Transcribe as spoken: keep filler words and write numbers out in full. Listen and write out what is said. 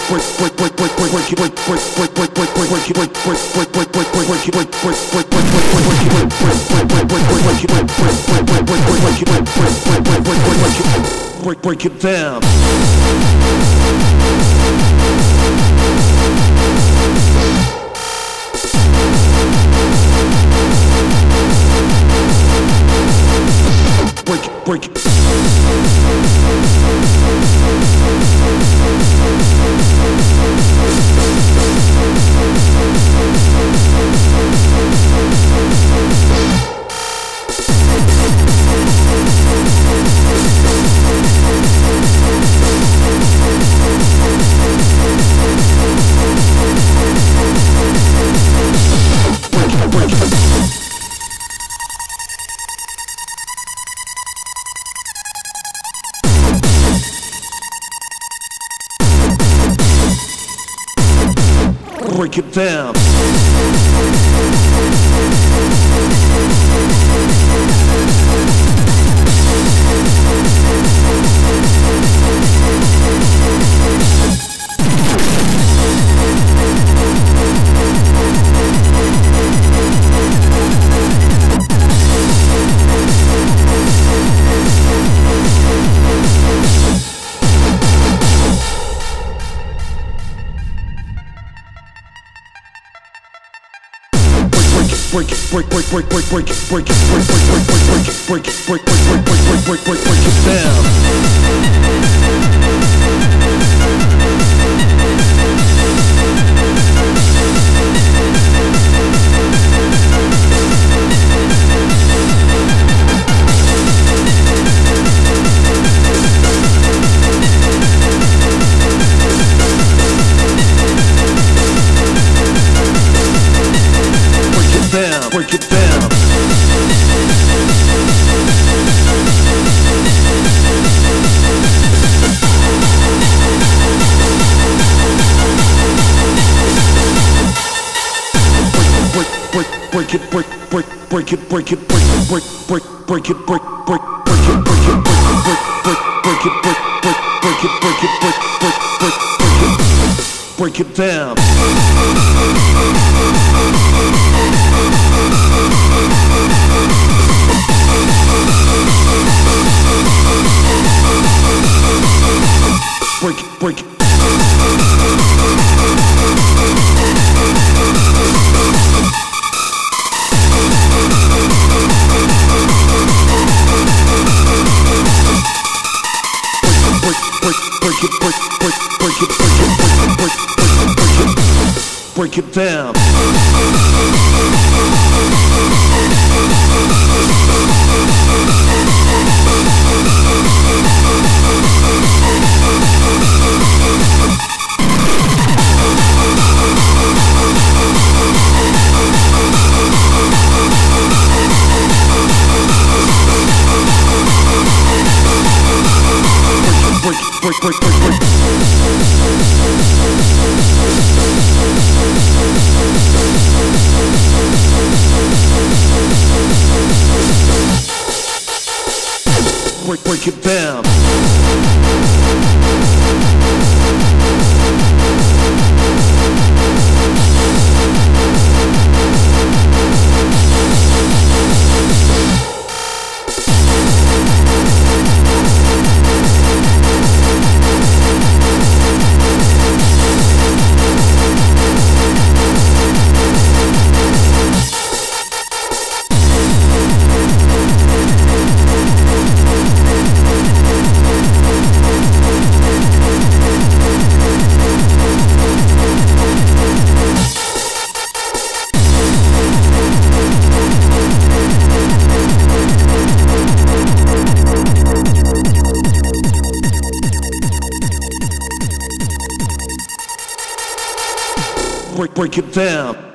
Break, break it down. Break it, break it. Break it down. Break it, break, break, break, break, break it, break it, break, break, break, break, break it, break it, break, break, break, break, break, break, break, break it down. Break it down. Break, break, break it, break, break, break it, break it, break, break, break, break it, break, break, break it, break it, break, break, break, break it, break, break, break it, break it, break, break, break, break it, break it down. Break it, break it. Break it, break, break, break it, break it, break it, break, break, break it, break it down. Break, break, break, break, break. Break, break it down. Break, break it down.